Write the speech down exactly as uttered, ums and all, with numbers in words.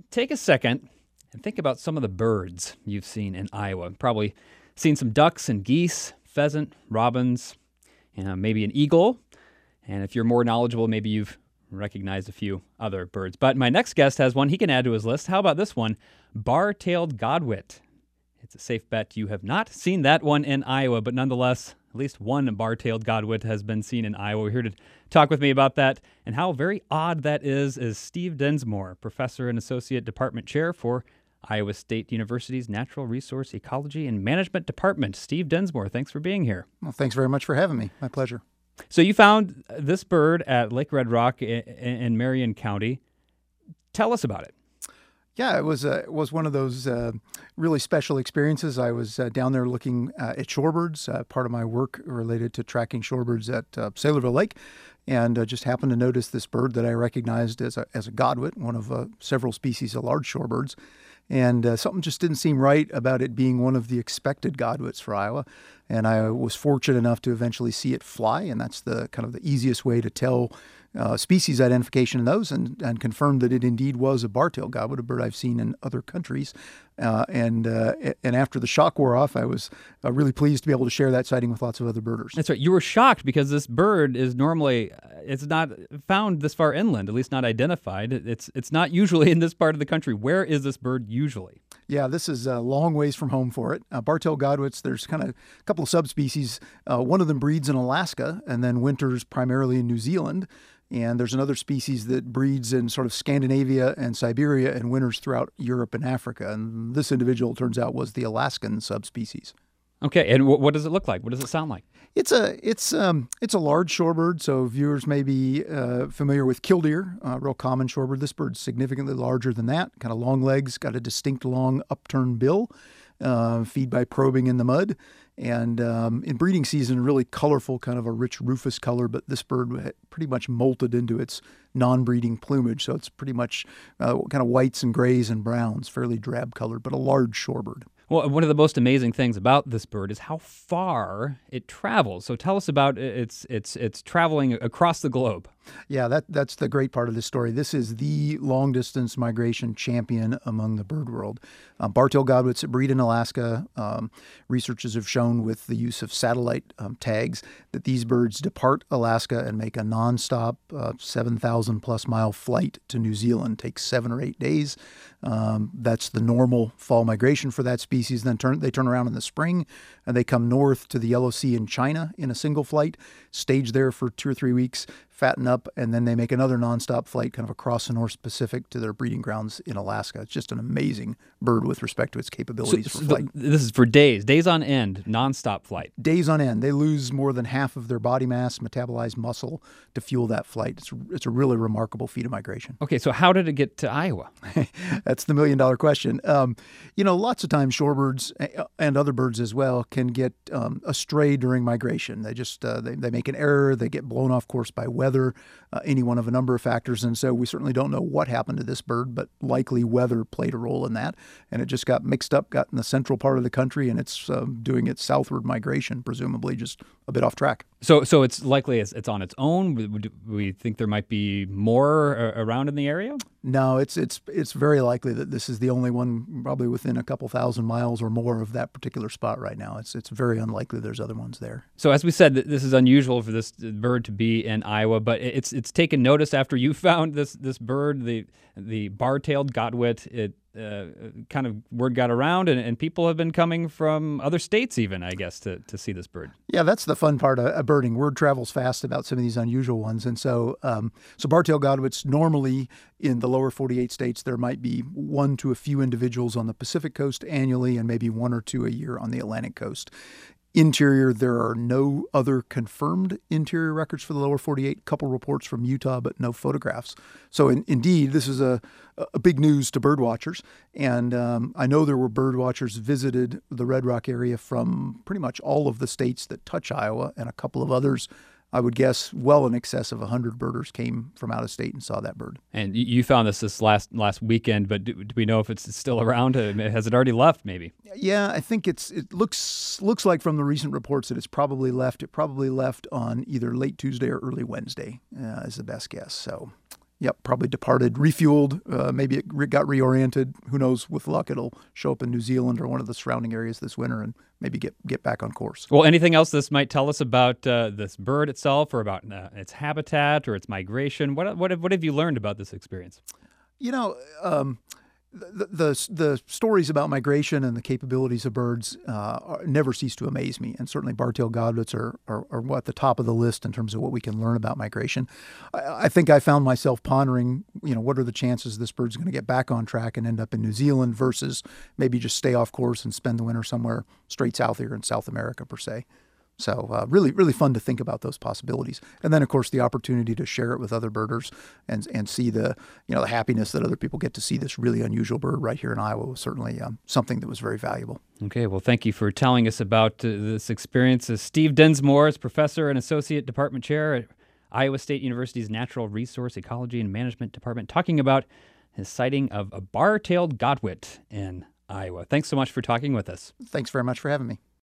take a second and think about some of the birds you've seen in Iowa. Probably seen some ducks and geese, pheasant, robins, you know, maybe an eagle. And if you're more knowledgeable, maybe you've recognized a few other birds. But my next guest has one he can add to his list. How about this one? Bar-tailed godwit. It's a safe bet you have not seen that one in Iowa, but nonetheless, at least one bar-tailed godwit has been seen in Iowa. We're here to talk with me about that and how very odd that is is Steve Densmore, professor and associate department chair for Iowa State University's Natural Resource Ecology and Management Department. Steve Densmore, thanks for being here. Well, thanks very much for having me. My pleasure. So you found this bird at Lake Red Rock in Marion County. Tell us about it. Yeah, it was uh, it was one of those uh, really special experiences. I was uh, down there looking uh, at shorebirds, uh, part of my work related to tracking shorebirds at uh, Saylorville Lake, and uh, just happened to notice this bird that I recognized as a, as a godwit, one of uh, several species of large shorebirds. And uh, something just didn't seem right about it being one of the expected godwits for Iowa. And I was fortunate enough to eventually see it fly, and that's the kind of the easiest way to tell uh, species identification in those, and, and confirm that it indeed was a bar-tailed godwit, a bird I've seen in other countries. Uh, and uh, and after the shock wore off, I was uh, really pleased to be able to share that sighting with lots of other birders. That's right. You were shocked because this bird is normally, it's not found this far inland, at least not identified. It's it's not usually in this part of the country. Where is this bird usually? Yeah, this is a long ways from home for it. Uh, bar-tailed godwits, there's kind of a couple of subspecies. Uh, one of them breeds in Alaska and then winters primarily in New Zealand. And there's another species that breeds in sort of Scandinavia and Siberia and winters throughout Europe and Africa. And this individual, turns out, was the Alaskan subspecies. Okay, and w- what does it look like? What does it sound like? It's a it's um it's a large shorebird, so viewers may be uh, familiar with killdeer, a real common shorebird. This bird's significantly larger than that, kind of long legs, got a distinct long upturned bill, uh, feed by probing in the mud, and um, in breeding season, really colorful, kind of a rich rufous color, but this bird pretty much molted into its non-breeding plumage, so it's pretty much uh, kind of whites and grays and browns, fairly drab colored, but a large shorebird. Well, one of the most amazing things about this bird is how far it travels. So tell us about its its its traveling across the globe. Yeah, that that's the great part of this story. This is the long-distance migration champion among the bird world. Um, bar-tailed godwits that breed in Alaska. Um, researchers have shown with the use of satellite um, tags that these birds depart Alaska and make a nonstop uh, seven thousand plus mile flight to New Zealand. Takes seven or eight days. Um, that's the normal fall migration for that species. Then turn they turn around in the spring and they come north to the Yellow Sea in China in a single flight, stage there for two or three weeks, fatten up, and then they make another nonstop flight kind of across the North Pacific to their breeding grounds in Alaska. It's just an amazing bird with respect to its capabilities so, for so flight. The, this is for days, days on end, nonstop flight. Days on end. They lose more than half of their body mass, metabolized muscle, to fuel that flight. It's, it's a really remarkable feat of migration. Okay, so how did it get to Iowa? That's the million-dollar question. Um, you know, lots of times shorebirds and other birds as well can get um, astray during migration. They just uh, they, they make an error. They get blown off course by weather, uh, any one of a number of factors. And so we certainly don't know what happened to this bird, but likely weather played a role in that. And it just got mixed up, got in the central part of the country, and it's um, doing its southward migration, presumably just a bit off track. So so it's likely it's, it's on its own? We, we think there might be more uh, around in the area? No, it's it's it's very likely that this is the only one, probably within a couple thousand miles or more of that particular spot right now. It's it's very unlikely there's other ones there. So as we said, this is unusual for this bird to be in Iowa, but it's it's taken notice after you found this this bird, the the bar-tailed godwit. It uh, kind of word got around, and, and people have been coming from other states even, I guess, to, to see this bird. Yeah, that's the fun part of, of birding. Word travels fast about some of these unusual ones. And so um, so bar-tailed godwits, normally in the lower forty-eight states, there might be one to a few individuals on the Pacific coast annually and maybe one or two a year on the Atlantic coast. Interior, there are no other confirmed interior records for the lower forty-eight. Couple reports from Utah, but no photographs. So in, indeed, this is a, a big news to bird watchers. And um, I know there were bird watchers visited the Red Rock area from pretty much all of the states that touch Iowa, and a couple of others. I would guess well in excess of one hundred birders came from out of state and saw that bird. And you found this this last last weekend, but do, do we know if it's still around? Has it already left, maybe? Yeah, I think it's it looks looks like from the recent reports that it's probably left. It probably left on either late Tuesday or early Wednesday uh, is the best guess. So Yep, probably departed, refueled. Uh, maybe it re- got reoriented. Who knows? With luck, it'll show up in New Zealand or one of the surrounding areas this winter, and maybe get get back on course. Well, anything else this might tell us about uh, this bird itself, or about uh, its habitat or its migration? What what have, what have you learned about this experience? You know, um, the, the the stories about migration and the capabilities of birds uh, are, never cease to amaze me, and certainly bar-tailed godwits are, are are at the top of the list in terms of what we can learn about migration. I, I think I found myself pondering, you know, what are the chances this bird's going to get back on track and end up in New Zealand versus maybe just stay off course and spend the winter somewhere straight south here in South America per se. So uh, really, really fun to think about those possibilities, and then of course the opportunity to share it with other birders and and see the you know the happiness that other people get to see this really unusual bird right here in Iowa was certainly um, something that was very valuable. Okay, well, thank you for telling us about uh, this experience. Uh, Steve Densmore is professor and associate department chair at Iowa State University's Natural Resource Ecology and Management Department, talking about his sighting of a bar-tailed godwit in Iowa. Thanks so much for talking with us. Thanks very much for having me.